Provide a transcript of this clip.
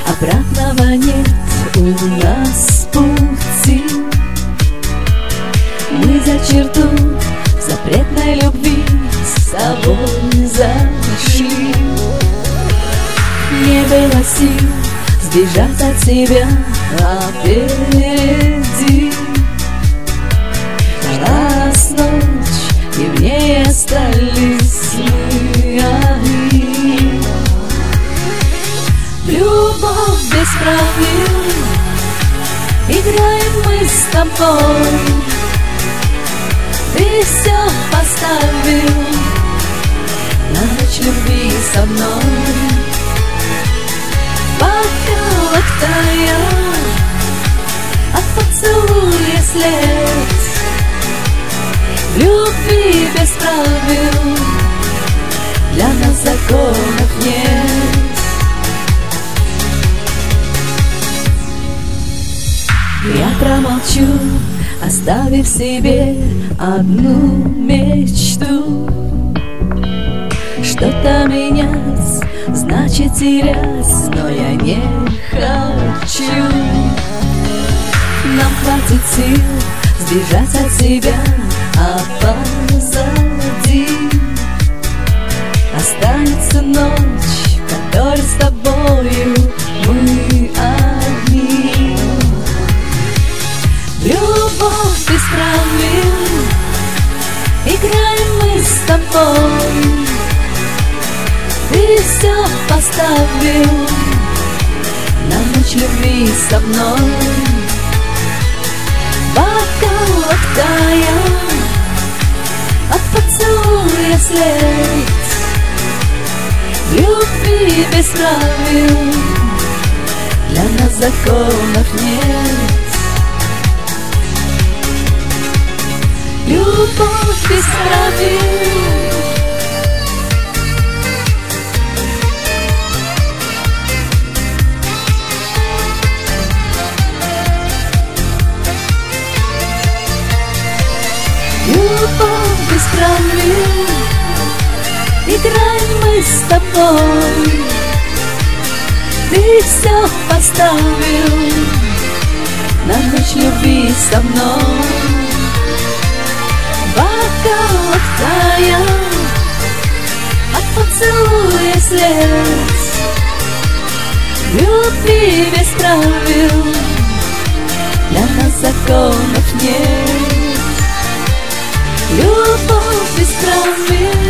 обратного нет у нас пути. Мы за черту запретной любви с тобой зашли. Не было сил сбежать от тебя, а впереди раз ночь, и в ней остались мы одни. Любовь без правил, играем мы с тобой. Ты все поставил на ночь любви со мной. Бокалах таял от поцелуя след. В любви без правил для нас законов нет. Я промолчу, оставив себе одну мечту. Что-то менять значит терять, но я не хочу. Нам хватит сил сбежать от себя, а позади останется ночь, в которой с тобою мы одни. Любовь без правил, играем мы с тобой. Ты все поставил на ночь любви со мной. Бокалах таял от поцелуя след. В любви без правил для нас законов нет. Любовь без правил. Любовь без правил, играем мы с тобой. Ты все поставил на ночь любви со мной. Бокалах таял от поцелуя след. Любви без правил для нас законов нет. Любовь без правил.